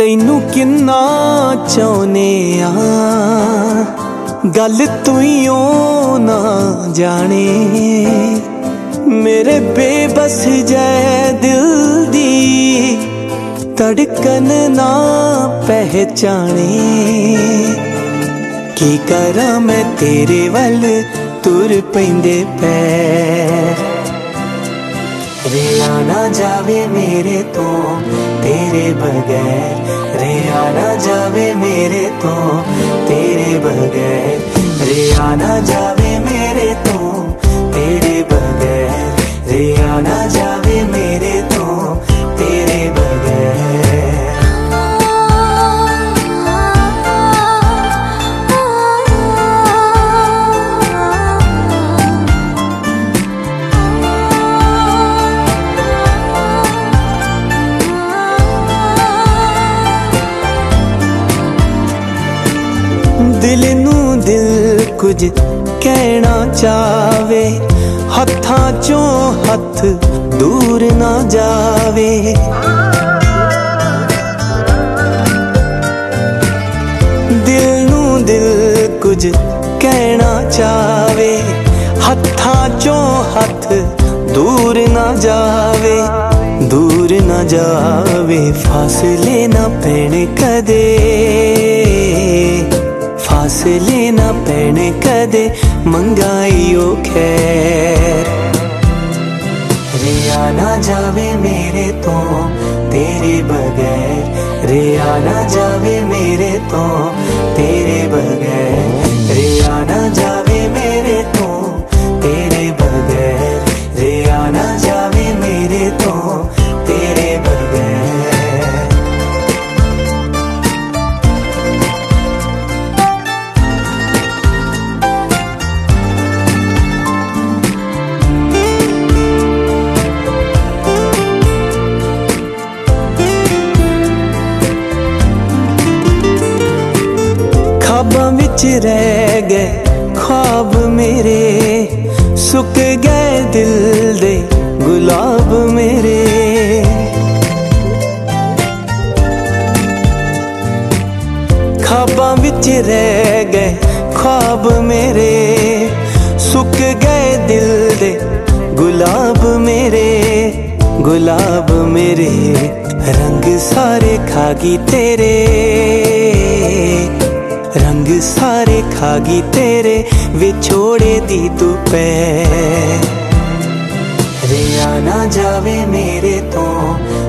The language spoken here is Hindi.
तैनू किन्ना चाहने गल तुइयों ना जाने मेरे बेबस जै दिल दी धड़कन ना पहचाने। की करा मैं तेरे वल तुर पैंदे पैर रिया ना जावे मेरे तो तेरे बगैर, रिया ना जावे मेरे तो तेरे बगैर, रिया ना जावे मेरे तो तेरे बगैर, रिया ना जावे मेरे तो तेरे बगैर। दिल नू दिल कुछ कहना चावे, हत्थां चों हथ दूर ना जावे। दिल नू दिल कुछ कहना चावे, हत्थां चों हथ दूर ना जावे, दूर ना जावे। फासले ना पैण कदे, फासले ना पैण कदे मंगाइयो खैर। रिया ना जावे मेरे तो तेरे बगैर, रिया ना जावे मेरे तो तेरे बगैर, रिया ना जावे मेरे तो तेरे बगैर, रिया ना जावे मेरे तो तेरे बगैर। ख्वाबां विच रह गए ख्वाब मेरे, सुक गए दिल दे गुलाब मेरे। ख्वाबां विच रह गए ख्वाब मेरे, सुक गए दिल दे गुलाब मेरे, गुलाब मेरे। रंग सारे खागी तेरे, रंग सारे खागी तेरे विछोड़े दी तू पैर। रिया ना जावे मेरे तो